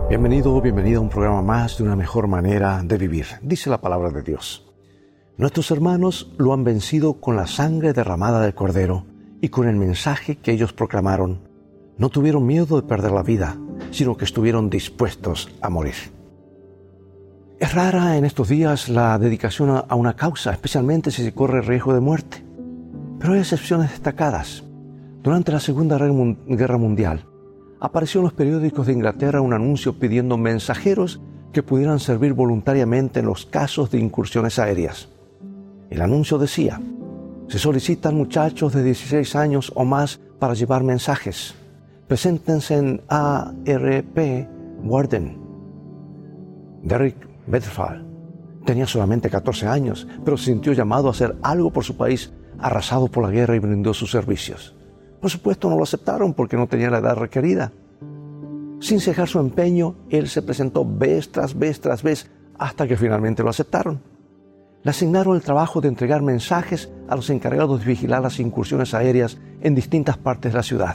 Bienvenido, bienvenida a un programa más de una mejor manera de vivir. Dice la palabra de Dios. Nuestros hermanos lo han vencido con la sangre derramada del Cordero y con el mensaje que ellos proclamaron. No tuvieron miedo de perder la vida, sino que estuvieron dispuestos a morir. Es rara en estos días la dedicación a una causa, especialmente si se corre riesgo de muerte. Pero hay excepciones destacadas. Durante la Segunda Guerra Mundial, apareció en los periódicos de Inglaterra un anuncio pidiendo mensajeros que pudieran servir voluntariamente en los casos de incursiones aéreas. El anuncio decía: se solicitan muchachos de 16 años o más para llevar mensajes. Preséntense en ARP Warden. Derek Bedfall tenía solamente 14 años, pero se sintió llamado a hacer algo por su país arrasado por la guerra y brindó sus servicios. Por supuesto no lo aceptaron porque no tenía la edad requerida. Sin cejar su empeño, él se presentó vez tras vez hasta que finalmente lo aceptaron. Le asignaron el trabajo de entregar mensajes a los encargados de vigilar las incursiones aéreas en distintas partes de la ciudad.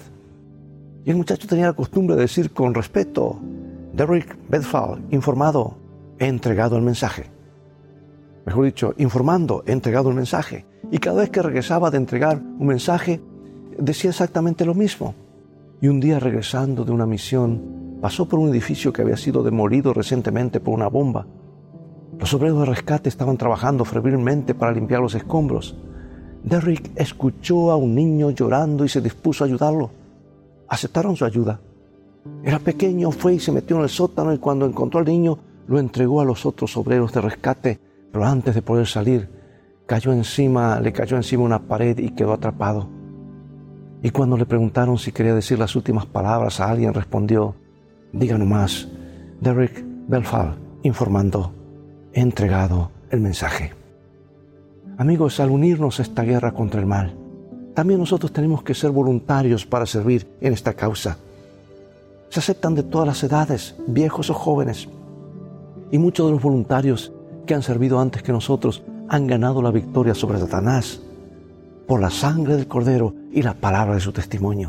Y el muchacho tenía la costumbre de decir con respeto: Derek Bedfall, informado, he entregado el mensaje. Mejor dicho, informando, he entregado el mensaje. Y cada vez que regresaba de entregar un mensaje, decía exactamente lo mismo. Y un día, regresando de una misión, pasó por un edificio que había sido demolido recientemente por una bomba. Los obreros de rescate estaban trabajando febrilmente para limpiar los escombros. Derrick escuchó a un niño llorando y se dispuso a ayudarlo. Aceptaron su ayuda. Era pequeño, fue y se metió en el sótano, y cuando encontró al niño, lo entregó a los otros obreros de rescate, pero antes de poder salir, le cayó encima una pared y quedó atrapado. Y cuando le preguntaron si quería decir las últimas palabras a alguien, respondió: diga nomás, Derek Bedfall, informando, he entregado el mensaje. Amigos, al unirnos a esta guerra contra el mal, también nosotros tenemos que ser voluntarios para servir en esta causa. Se aceptan de todas las edades, viejos o jóvenes. Y muchos de los voluntarios que han servido antes que nosotros han ganado la victoria sobre Satanás por la sangre del Cordero y la palabra de su testimonio.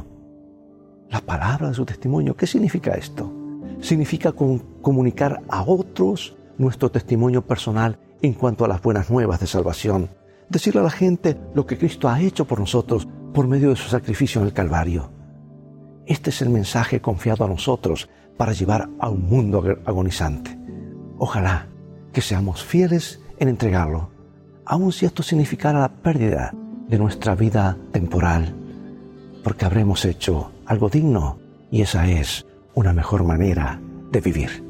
La palabra de su testimonio, ¿qué significa esto? Significa comunicar a otros nuestro testimonio personal en cuanto a las buenas nuevas de salvación. Decirle a la gente lo que Cristo ha hecho por nosotros por medio de su sacrificio en el Calvario. Este es el mensaje confiado a nosotros para llevar a un mundo agonizante. Ojalá que seamos fieles en entregarlo, aun si esto significara la pérdida de nuestra vida temporal, porque habremos hecho algo digno, y esa es una mejor manera de vivir.